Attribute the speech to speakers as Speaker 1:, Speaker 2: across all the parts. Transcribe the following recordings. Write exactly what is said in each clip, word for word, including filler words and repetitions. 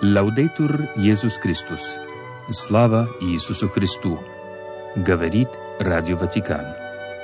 Speaker 1: Лаудейтур Иисус Христос. Слава Иисусу Христу. Говорит Радио Ватикан.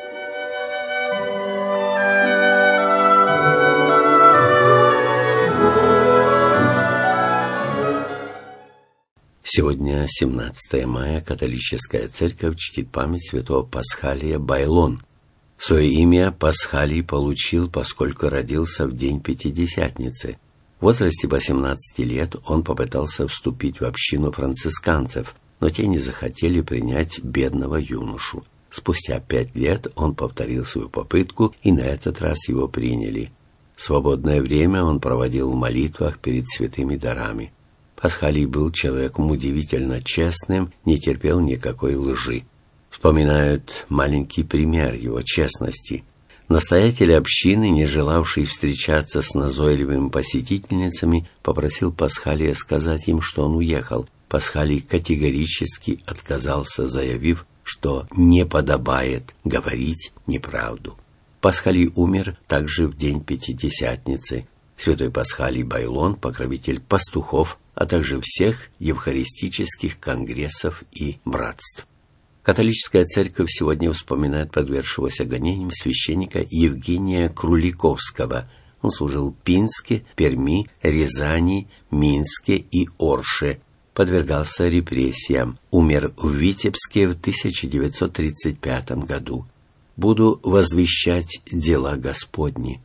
Speaker 2: Сегодня, семнадцатое мая, католическая церковь чтит память святого Пасхалия Байлон. Свое имя Пасхалий получил, поскольку родился в день Пятидесятницы. В возрасте восемнадцати лет он попытался вступить в общину францисканцев, но те не захотели принять бедного юношу. Спустя пять лет он повторил свою попытку, и на этот раз его приняли. Свободное время он проводил в молитвах перед святыми дарами. Пасхалий был человеком удивительно честным, не терпел никакой лжи. Вспоминают маленький пример его честности. Настоятель общины, не желавший встречаться с назойливыми посетительницами, попросил Пасхалия сказать им, что он уехал. Пасхалий категорически отказался, заявив, что не подобает говорить неправду. Пасхалий умер также в день Пятидесятницы. Святой Пасхалий Байлон – покровитель пастухов, а также всех евхаристических конгрессов и братств. Католическая церковь сегодня вспоминает подвергшегося гонениям священника Евгения Круликовского. Он служил в Пинске, Перми, Рязани, Минске и Орше. Подвергался репрессиям. Умер в Витебске в тысяча девятьсот тридцать пятом году. «Буду возвещать дела Господни».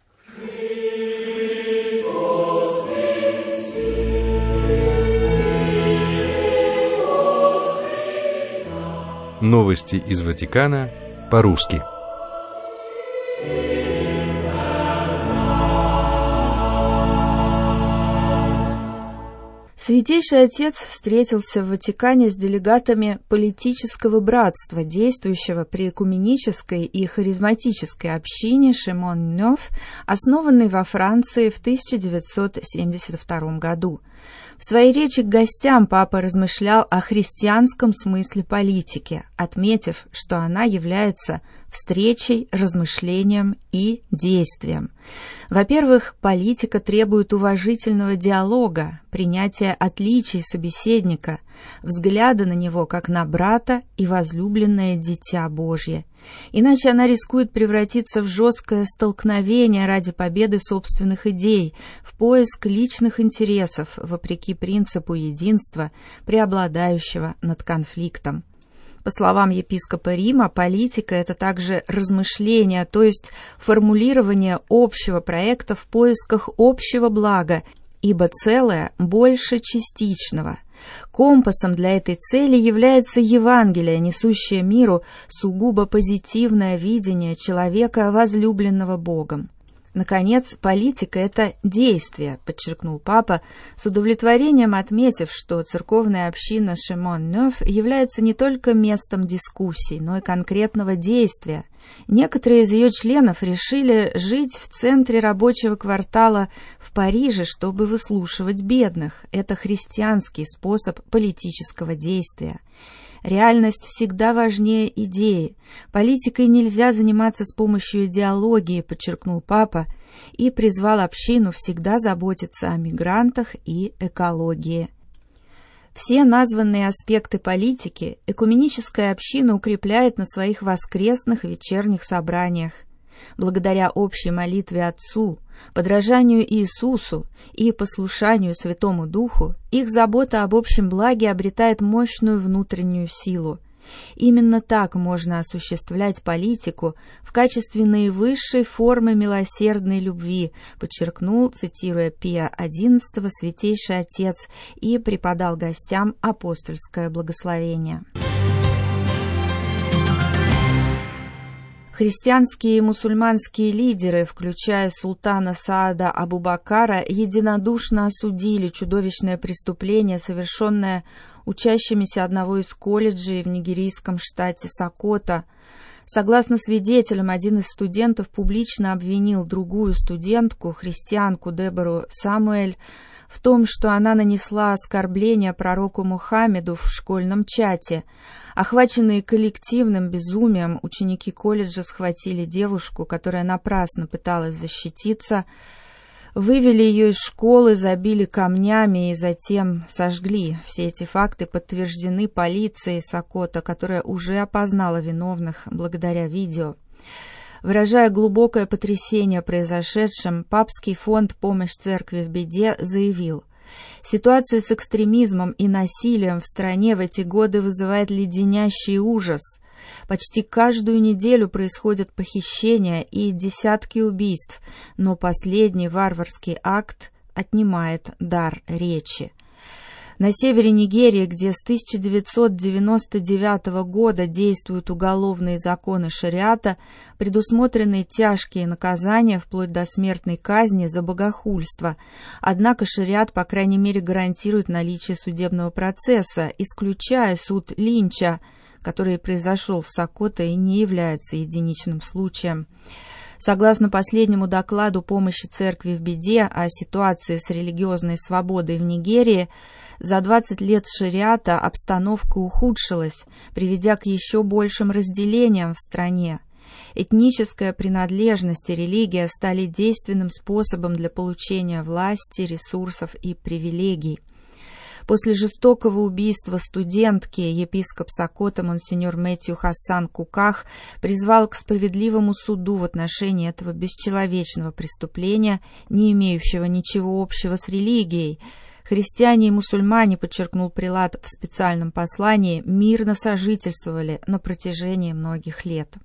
Speaker 3: Новости из Ватикана по-русски.
Speaker 4: Святейший Отец встретился в Ватикане с делегатами политического братства, действующего при экуменической и харизматической общине Шимон Нёв, основанной во Франции в тысяча девятьсот семьдесят втором году. В своей речи к гостям папа размышлял о христианском смысле политики, отметив, что она является встречей, размышлением и действием. Во-первых, политика требует уважительного диалога, принятия отличий собеседника, взгляда на него как на брата и возлюбленное дитя Божье. Иначе она рискует превратиться в жесткое столкновение ради победы собственных идей, в поиск личных интересов, вопреки принципу единства, преобладающего над конфликтом. По словам епископа Рима, политика – это также размышление, то есть формулирование общего проекта в поисках общего блага, ибо целое больше частичного. Компасом для этой цели является Евангелие, несущее миру сугубо позитивное видение человека, возлюбленного Богом. Наконец, политика – это действие, подчеркнул папа, с удовлетворением отметив, что церковная община Шимон Нёв является не только местом дискуссий, но и конкретного действия. Некоторые из ее членов решили жить в центре рабочего квартала в Париже, чтобы выслушивать бедных. Это христианский способ политического действия. Реальность всегда важнее идеи. Политикой нельзя заниматься с помощью идеологии, подчеркнул папа, и призвал общину всегда заботиться о мигрантах и экологии. Все названные аспекты политики экуменическая община укрепляет на своих воскресных вечерних собраниях. Благодаря общей молитве Отцу, подражанию Иисусу и послушанию Святому Духу, их забота об общем благе обретает мощную внутреннюю силу. Именно так можно осуществлять политику в качестве наивысшей формы милосердной любви, подчеркнул, цитируя Пия одиннадцатого, Святейший Отец, и преподал гостям апостольское благословение. Христианские и мусульманские лидеры, включая султана Саада Абу-Бакара, единодушно осудили чудовищное преступление, совершенное учащимися одного из колледжей в нигерийском штате Сокото. Согласно свидетелям, один из студентов публично обвинил другую студентку, христианку Дебору Самуэль, в том, что она нанесла оскорбление пророку Мухаммеду в школьном чате. Охваченные коллективным безумием, ученики колледжа схватили девушку, которая напрасно пыталась защититься. Вывели ее из школы, забили камнями и затем сожгли. Все эти факты подтверждены полицией Сокото, которая уже опознала виновных благодаря видео. Выражая глубокое потрясение произошедшим, Папский фонд «Помощь церкви в беде» заявил: «Ситуация с экстремизмом и насилием в стране в эти годы вызывает леденящий ужас. Почти каждую неделю происходят похищения и десятки убийств, но последний варварский акт отнимает дар речи». На севере Нигерии, где с тысяча девятьсот девяносто девятого года действуют уголовные законы шариата, предусмотрены тяжкие наказания вплоть до смертной казни за богохульство. Однако шариат, по крайней мере, гарантирует наличие судебного процесса, исключая суд Линча, который произошел в Сокото и не является единичным случаем. Согласно последнему докладу помощи церкви в беде о ситуации с религиозной свободой в Нигерии, за двадцать лет шариата обстановка ухудшилась, приведя к еще большим разделениям в стране. Этническая принадлежность и религия стали действенным способом для получения власти, ресурсов и привилегий. После жестокого убийства студентки епископ Сокото монсеньор Мэтью Хасан Куках призвал к справедливому суду в отношении этого бесчеловечного преступления, не имеющего ничего общего с религией. Христиане и мусульмане, подчеркнул прелат в специальном послании, мирно сожительствовали на протяжении многих лет.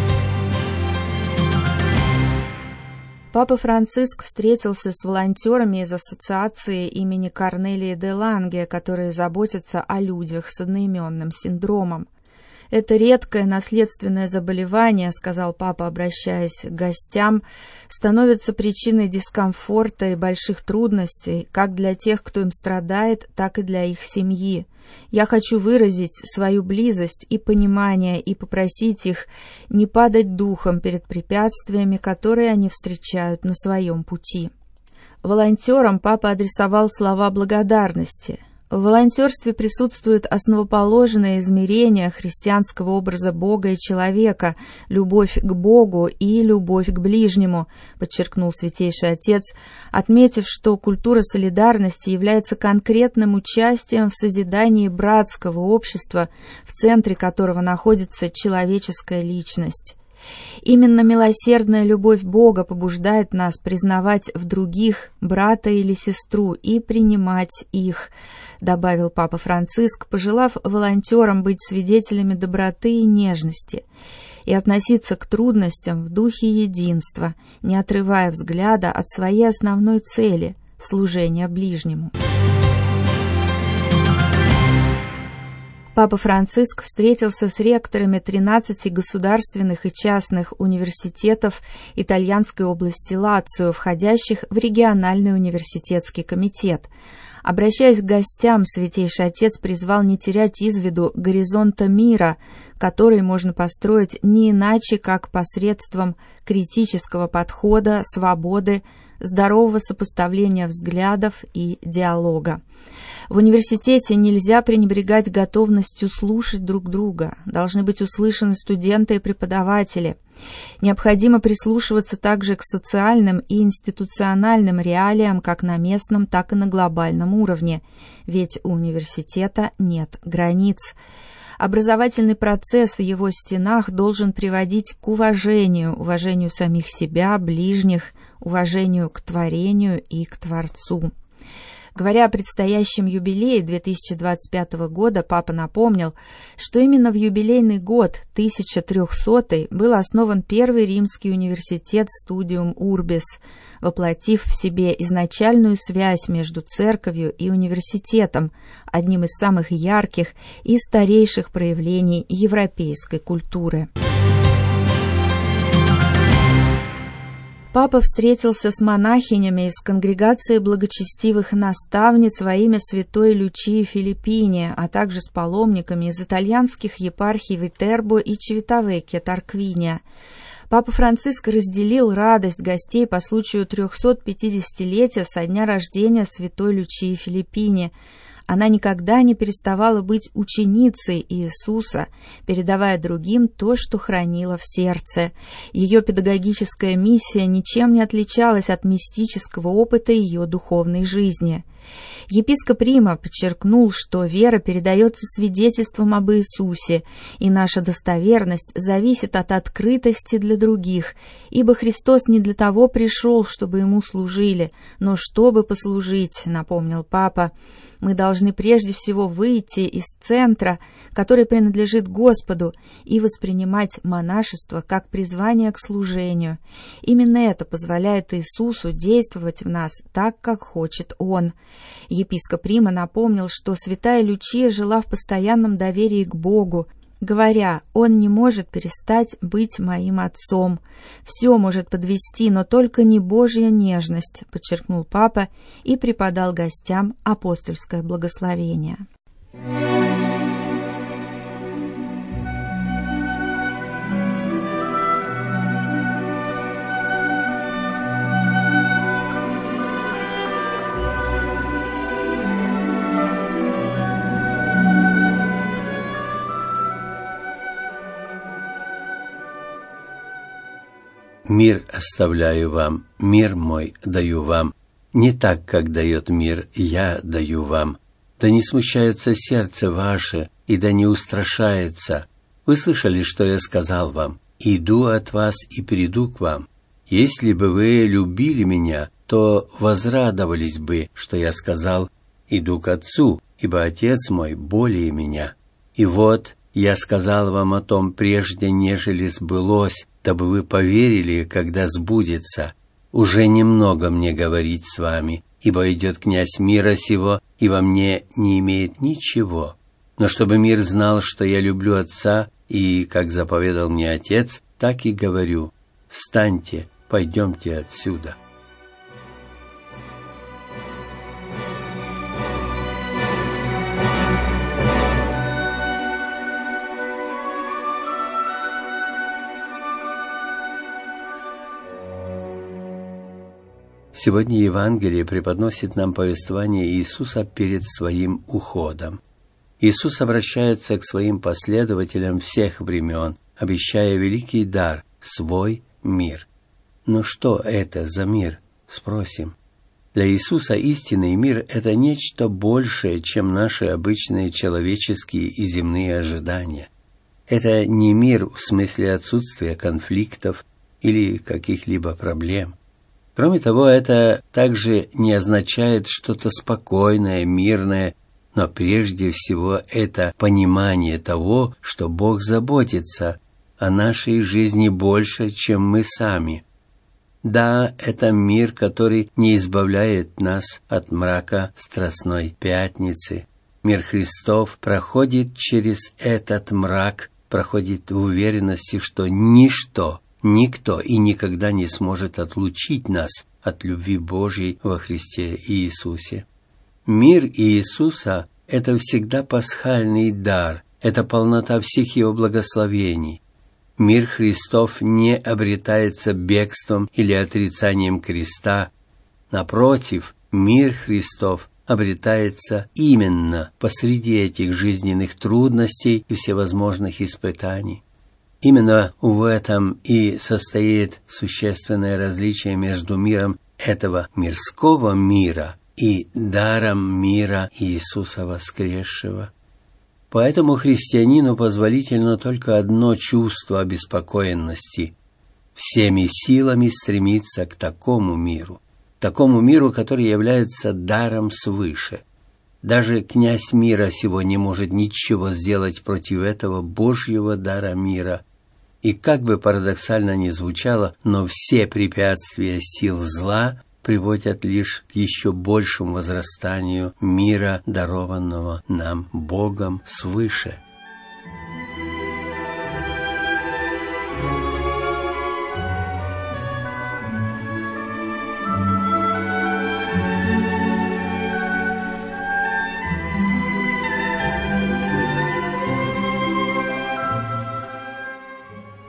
Speaker 4: Папа Франциск встретился с волонтерами из ассоциации имени Корнелии де Ланге, которые заботятся о людях с одноименным синдромом. «Это редкое наследственное заболевание, — сказал папа, обращаясь к гостям, — становится причиной дискомфорта и больших трудностей как для тех, кто им страдает, так и для их семьи. Я хочу выразить свою близость и понимание и попросить их не падать духом перед препятствиями, которые они встречают на своем пути». Волонтерам папа адресовал слова благодарности. В волонтерстве присутствует основоположное измерение христианского образа Бога и человека, любовь к Богу и любовь к ближнему, подчеркнул Святейший Отец, отметив, что культура солидарности является конкретным участием в созидании братского общества, в центре которого находится человеческая личность. Именно милосердная любовь Бога побуждает нас признавать в других брата или сестру и принимать их, добавил Папа Франциск, пожелав волонтерам быть свидетелями доброты и нежности и относиться к трудностям в духе единства, не отрывая взгляда от своей основной цели – служения ближнему. Папа Франциск встретился с ректорами тринадцати государственных и частных университетов итальянской области Лацио, входящих в региональный университетский комитет. Обращаясь к гостям, Святейший Отец призвал не терять из виду горизонта мира, который можно построить не иначе, как посредством критического подхода, свободы, здорового сопоставления взглядов и диалога. В университете нельзя пренебрегать готовностью слушать друг друга. Должны быть услышаны студенты и преподаватели. Необходимо прислушиваться также к социальным и институциональным реалиям как на местном, так и на глобальном уровне, ведь у университета нет границ. Образовательный процесс в его стенах должен приводить к уважению, уважению самих себя, ближних, уважению к творению и к Творцу. Говоря о предстоящем юбилее две тысячи двадцать пятого года, папа напомнил, что именно в юбилейный год, тысяча трехсотый, был основан первый римский университет Studium Urbis, воплотив в себе изначальную связь между церковью и университетом, одним из самых ярких и старейших проявлений европейской культуры. Папа встретился с монахинями из конгрегации благочестивых наставниц во имя святой Лючии Филиппини, а также с паломниками из итальянских епархий Витербо и Чивитавеккья Тарквиния. Папа Франциск разделил радость гостей по случаю трехсот пятидесятилетия со дня рождения святой Лючии Филиппини. Она никогда не переставала быть ученицей Иисуса, передавая другим то, что хранила в сердце. Ее педагогическая миссия ничем не отличалась от мистического опыта ее духовной жизни. Епископ Рима подчеркнул, что вера передается свидетельством об Иисусе, и наша достоверность зависит от открытости для других, ибо Христос не для того пришел, чтобы Ему служили, но чтобы послужить, напомнил Папа. Мы должны прежде всего выйти из центра, который принадлежит Господу, и воспринимать монашество как призвание к служению. Именно это позволяет Иисусу действовать в нас так, как хочет Он. Епископ Рима напомнил, что святая Лючия жила в постоянном доверии к Богу, говоря: «Он не может перестать быть моим отцом. Все может подвести, но только не Божья нежность», подчеркнул Папа и преподал гостям апостольское благословение.
Speaker 2: «Мир оставляю вам, мир мой даю вам, не так, как дает мир, я даю вам. Да не смущается сердце ваше, и да не устрашается. Вы слышали, что я сказал вам? Иду от вас и приду к вам. Если бы вы любили меня, то возрадовались бы, что я сказал: иду к Отцу, ибо Отец мой более меня. И вот я сказал вам о том прежде, нежели сбылось, дабы вы поверили, когда сбудется. Уже немного мне говорить с вами, ибо идет князь мира сего, и во мне не имеет ничего. Но чтобы мир знал, что я люблю Отца, и, как заповедал мне Отец, так и говорю: встаньте, пойдемте отсюда». Сегодня Евангелие преподносит нам повествование Иисуса перед своим уходом. Иисус обращается к своим последователям всех времен, обещая великий дар – свой мир. Но что это за мир, спросим? Для Иисуса истинный мир – это нечто большее, чем наши обычные человеческие и земные ожидания. Это не мир в смысле отсутствия конфликтов или каких-либо проблем. Кроме того, это также не означает что-то спокойное, мирное, но прежде всего это понимание того, что Бог заботится о нашей жизни больше, чем мы сами. Да, это мир, который не избавляет нас от мрака Страстной Пятницы. Мир Христов проходит через этот мрак, проходит в уверенности, что ничто, никто и никогда не сможет отлучить нас от любви Божьей во Христе Иисусе. Мир Иисуса – это всегда пасхальный дар, это полнота всех Его благословений. Мир Христов не обретается бегством или отрицанием креста. Напротив, мир Христов обретается именно посреди этих жизненных трудностей и всевозможных испытаний. Именно в этом и состоит существенное различие между миром этого мирского мира и даром мира Иисуса воскресшего. Поэтому христианину позволительно только одно чувство обеспокоенности – всеми силами стремиться к такому миру, такому миру, который является даром свыше. Даже князь мира сего не может ничего сделать против этого Божьего дара мира. И как бы парадоксально ни звучало, но все препятствия сил зла приводят лишь к еще большему возрастанию мира, дарованного нам Богом свыше.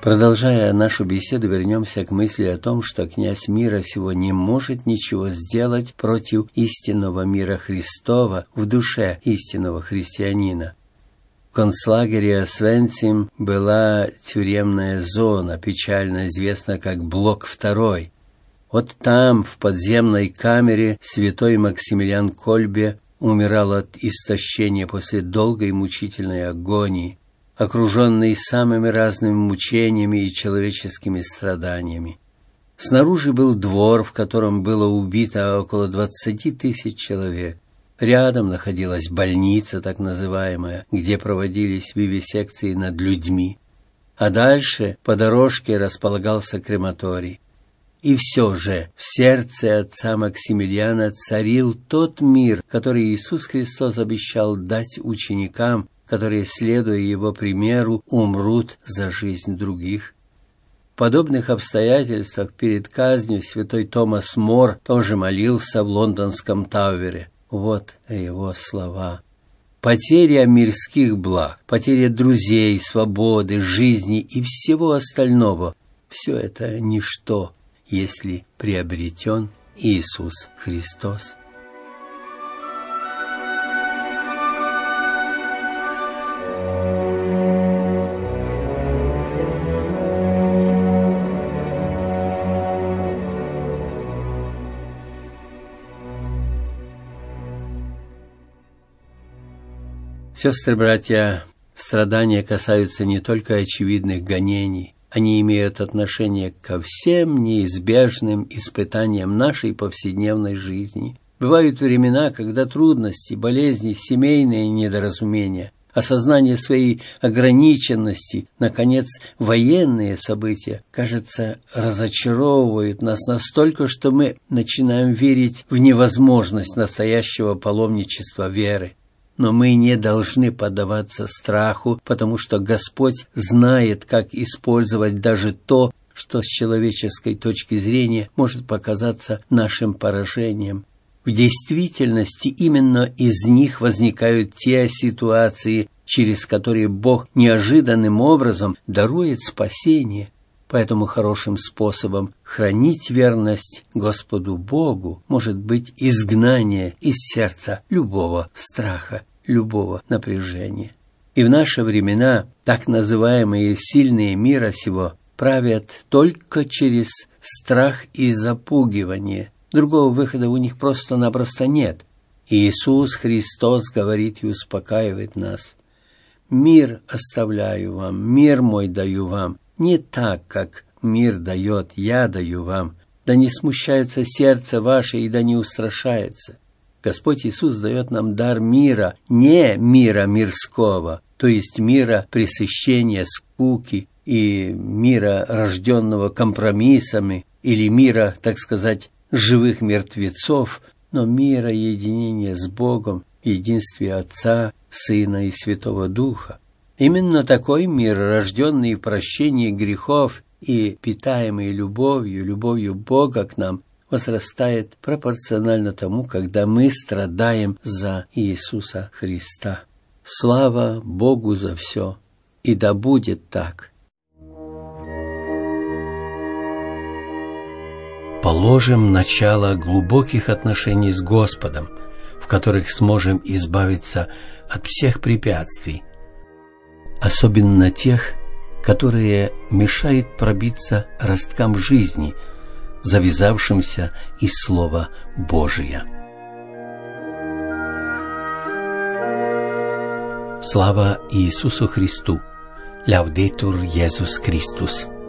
Speaker 2: Продолжая нашу беседу, вернемся к мысли о том, что князь мира сего не может ничего сделать против истинного мира Христова в душе истинного христианина. В концлагере Освенцим была тюремная зона, печально известна как Блок второй. Вот там, в подземной камере, святой Максимилиан Кольбе умирал от истощения после долгой мучительной агонии, окруженный самыми разными мучениями и человеческими страданиями. Снаружи был двор, в котором было убито около двадцати тысяч человек. Рядом находилась больница, так называемая, где проводились вивисекции над людьми. А дальше по дорожке располагался крематорий. И все же в сердце отца Максимилиана царил тот мир, который Иисус Христос обещал дать ученикам, которые, следуя Его примеру, умрут за жизнь других. В подобных обстоятельствах перед казнью святой Томас Мор тоже молился в лондонском Тауэре. Вот его слова. Потеря мирских благ, потеря друзей, свободы, жизни и всего остального – все это ничто, если приобретен Иисус Христос. Сестры, братья, страдания касаются не только очевидных гонений, они имеют отношение ко всем неизбежным испытаниям нашей повседневной жизни. Бывают времена, когда трудности, болезни, семейные недоразумения, осознание своей ограниченности, наконец, военные события, кажется, разочаровывают нас настолько, что мы начинаем верить в невозможность настоящего паломничества веры. Но мы не должны поддаваться страху, потому что Господь знает, как использовать даже то, что с человеческой точки зрения может показаться нашим поражением. В действительности именно из них возникают те ситуации, через которые Бог неожиданным образом дарует спасение. Поэтому хорошим способом хранить верность Господу Богу может быть изгнание из сердца любого страха, любого напряжения. И в наши времена так называемые сильные мира сего правят только через страх и запугивание. Другого выхода у них просто-напросто нет. И Иисус Христос говорит и успокаивает нас: «Мир оставляю вам, мир мой даю вам, не так, как мир дает, я даю вам. Да не смущается сердце ваше и да не устрашается». Господь Иисус дает нам дар мира, не мира мирского, то есть мира пресыщения, скуки и мира, рожденного компромиссами, или мира, так сказать, живых мертвецов, но мира единения с Богом, в единстве Отца, Сына и Святого Духа. Именно такой мир, рожденный в прощении грехов и питаемый любовью, любовью Бога к нам, возрастает пропорционально тому, когда мы страдаем за Иисуса Христа. Слава Богу за все, и да будет так. Положим начало глубоких отношений с Господом, в которых сможем избавиться от всех препятствий, особенно тех, которые мешают пробиться росткам жизни, завязавшимся из Слова Божия. Слава Иисусу Христу! Лаудетур Иисус Христос!